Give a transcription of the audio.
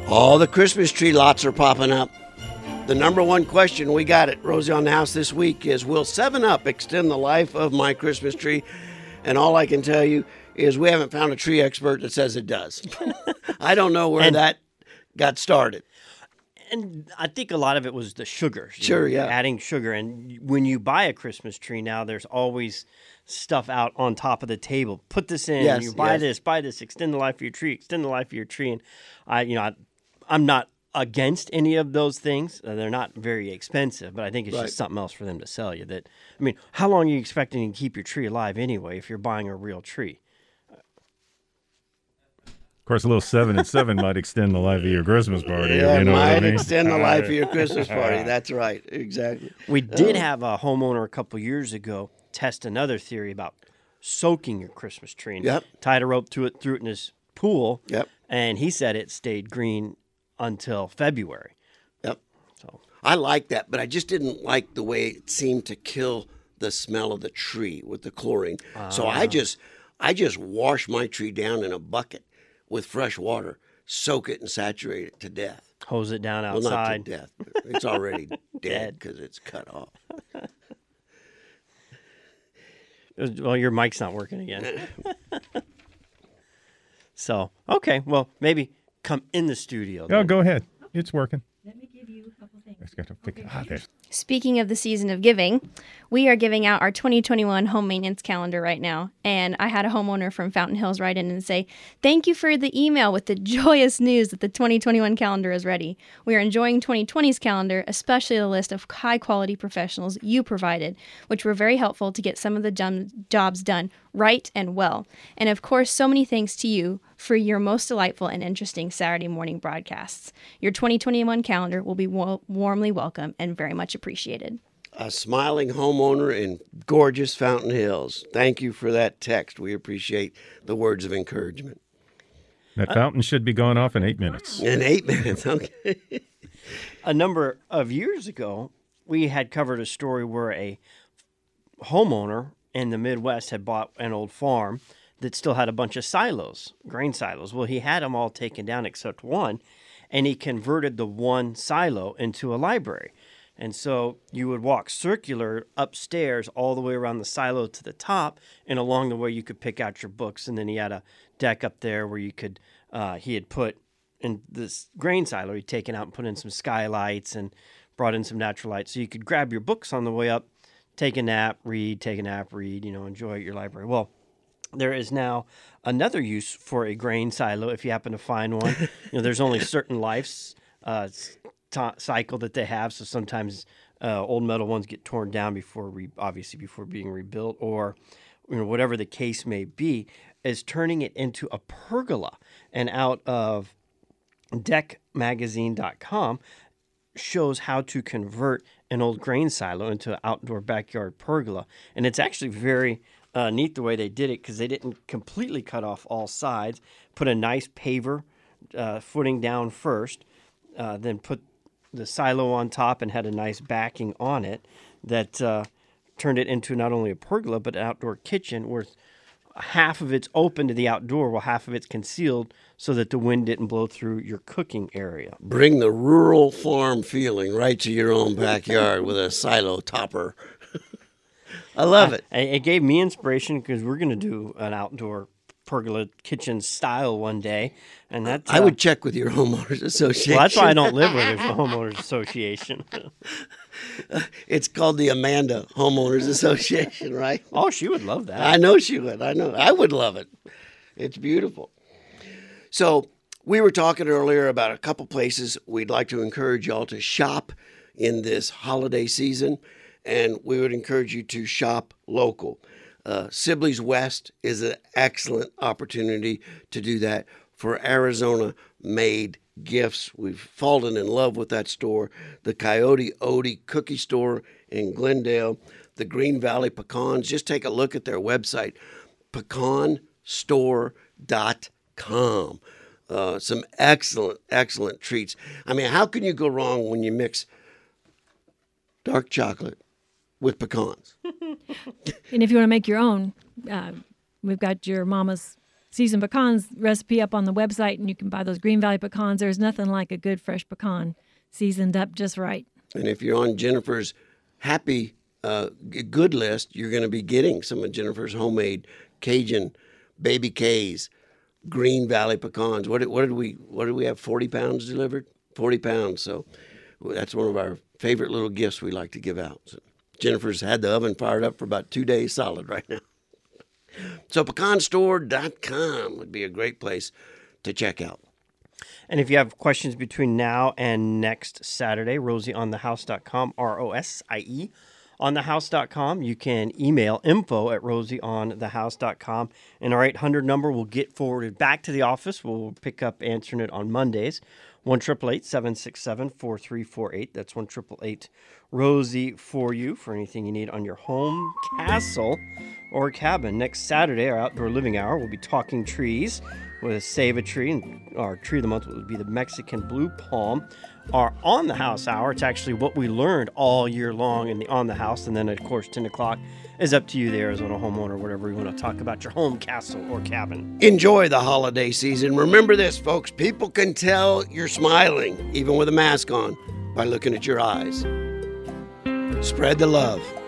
All the Christmas tree lots are popping up. The number one question we got at Rosie on the House this week is, will 7-Up extend the life of my Christmas tree? And all I can tell you is we haven't found a tree expert that says it does. I don't know where that got started. And I think a lot of it was the sugar. Sure, yeah. Adding sugar. And when you buy a Christmas tree now, there's always stuff out on top of the table. Put this in. Yes, you buy this, extend the life of your tree, extend the life of your tree. And I'm not against any of those things. They're not very expensive, but I think it's just something else for them to sell you. How long are you expecting to keep your tree alive anyway if you're buying a real tree? Of course, a little 7 and 7 might extend the life of your Christmas party. Yeah, you know might what I mean? extend the life of your Christmas party. That's right. Exactly. We did have a homeowner a couple years ago test another theory about soaking your Christmas tree. And tied a rope to it, threw it in his pool. Yep. And he said it stayed green until February. Yep. So I like that, but I just didn't like the way it seemed to kill the smell of the tree with the chlorine. So I just wash my tree down in a bucket with fresh water, soak it and saturate it to death. Hose it down outside. Well, not to death. It's already dead because it's cut off. Well, your mic's not working again. So, okay, well, maybe come in the studio. Oh, go ahead. It's working. Let me give you a couple things. There's Speaking of the season of giving, we are giving out our 2021 home maintenance calendar right now. And I had a homeowner from Fountain Hills write in and say, "Thank you for the email with the joyous news that the 2021 calendar is ready. We are enjoying 2020's calendar, especially the list of high-quality professionals you provided, which were very helpful to get some of the jobs done right and well. And of course, so many thanks to you for your most delightful and interesting Saturday morning broadcasts. Your 2021 calendar will be warmly welcome and very much appreciated." A smiling homeowner in gorgeous Fountain Hills. Thank you for that text. We appreciate the words of encouragement. That fountain should be going off in 8 minutes. In 8 minutes, okay. A number of years ago, we had covered a story where a homeowner in the Midwest had bought an old farm that still had a bunch of silos, grain silos. Well, he had them all taken down except one, and he converted the one silo into a library. And so you would walk circular upstairs all the way around the silo to the top, and along the way you could pick out your books. And then he had a deck up there where you could, he had put in this grain silo, he'd taken out and put in some skylights and brought in some natural light. So you could grab your books on the way up, take a nap, read, enjoy your library. Well, there is now another use for a grain silo if you happen to find one. There's only certain lives cycle that they have, so sometimes old metal ones get torn down before being rebuilt, or whatever the case may be, is turning it into a pergola. And out of deckmagazine.com shows how to convert an old grain silo into an outdoor backyard pergola. And it's actually very neat the way they did it, because they didn't completely cut off all sides, put a nice paver footing down first, then put the silo on top and had a nice backing on it that turned it into not only a pergola but an outdoor kitchen where half of it's open to the outdoor while half of it's concealed so that the wind didn't blow through your cooking area. Bring the rural farm feeling right to your own backyard with a silo topper. I love it. It gave me inspiration because we're going to do an outdoor pergola kitchen style one day, and that's I would check with your homeowners association. Well, that's why I don't live where there's a homeowners association. It's called the Amanda Homeowners Association, right? Oh, she would love that. I know she would. I know. I would love it. It's beautiful. So we were talking earlier about a couple places we'd like to encourage y'all to shop in this holiday season, and we would encourage you to shop local. Sibley's West is an excellent opportunity to do that for Arizona-made gifts. We've fallen in love with that store. The Coyote Odie Cookie Store in Glendale, the Green Valley Pecans. Just take a look at their website, pecanstore.com. Some excellent treats. I mean, how can you go wrong when you mix dark chocolate with pecans? And if you want to make your own, we've got your mama's seasoned pecans recipe up on the website, and you can buy those Green Valley pecans. There's nothing like a good fresh pecan seasoned up just right. And if you're on Jennifer's happy good list, you're going to be getting some of Jennifer's homemade Cajun Baby K's Green Valley pecans. What did we have? 40 pounds delivered. 40 pounds. So that's one of our favorite little gifts we like to give out. So Jennifer's had the oven fired up for about 2 days solid right now. So pecanstore.com would be a great place to check out. And if you have questions between now and next Saturday, rosieonthehouse.com, ROSIE onthehouse.com. You can email info@rosieonthehouse.com. And our 800 number will get forwarded back to the office. We'll pick up answering it on Mondays. 1-888-767-4348. That's 1-888-ROSIE for you for anything you need on your home, castle, or cabin. Next Saturday, our outdoor living hour, we'll be talking trees with Save a Tree, and our tree of the month would be the Mexican blue palm. Our On the House hour, it's actually what we learned all year long in the On the House, and then of course 10 o'clock is up to you, the Arizona homeowner, whatever you want to talk about, your home, castle, or cabin. Enjoy the holiday season. Remember this, folks, people can tell you're smiling, even with a mask on, by looking at your eyes. Spread the love.